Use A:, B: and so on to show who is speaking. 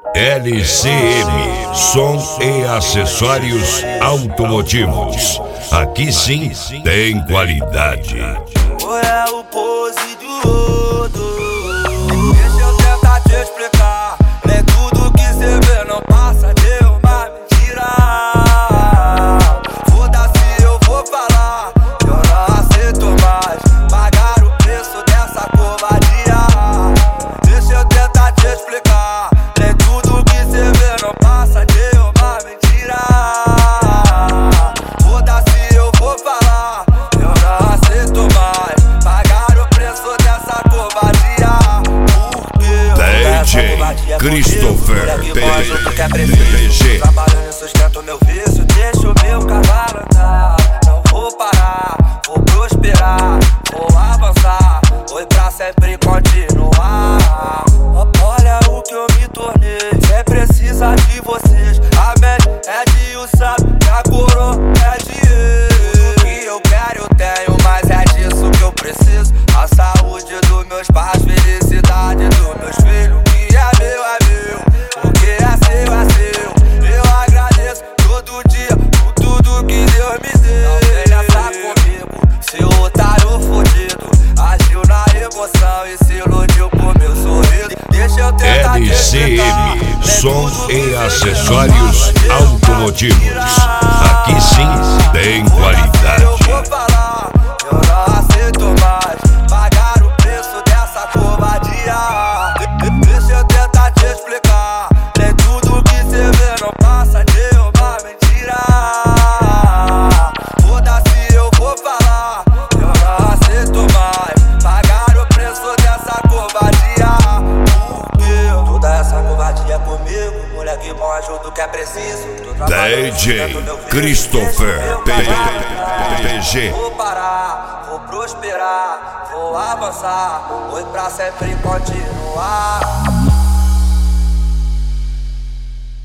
A: LCM, som e acessórios automotivos. Aqui sim tem qualidade.
B: É o pose do outro. Deixa eu tentar te explicar. Nem tudo que cê vê não passa de uma mentira. Foda-se, eu vou falar. Eu não aceito mais pagar o preço dessa covardia. Deixa eu tentar te explicar. Nem tudo que cê vê não passa de uma mentira. Foda-se, eu vou falar. Eu não aceito mais pagar o preço dessa covardia.
A: DJ Christopher
B: PG. Trabalhando e sustento meu vício, deixa o meu cavalo andar. Não vou parar, vou prosperar, vou avançar. Oi pra sempre continuar. Olha o que eu me tornei, cê precisa de vocês. A média é de um sábio, a coroa é de ele. Tudo que eu quero eu tenho, mas é disso que eu preciso. A saúde dos meus pais, felicidade dos meus filhos. O que é meu, o que é seu. Eu agradeço todo dia por tudo que Deus me deu. Não venha estar comigo, seu otário fudido. Agiu na emoção e se iludiu por meu sorriso. Deixa eu tentar te explicar.
A: LCM, som e acessórios automotivos. Aqui sim tem qualidade.
B: Eu vou falar, eu não aceito mais pagar o preço dessa covardia. Deixa eu tentar te explicar. Nem tudo que cê vê não passa de uma mentira. Foda-se, eu vou falar. Eu não aceito mais pagar o preço dessa covardia. Porque toda essa covardia comigo, moleque bom, ajuda o que é preciso.
A: DJ Christopher PG.
B: Vou parar, vou prosperar, vou avançar. Oi pra sempre continuar.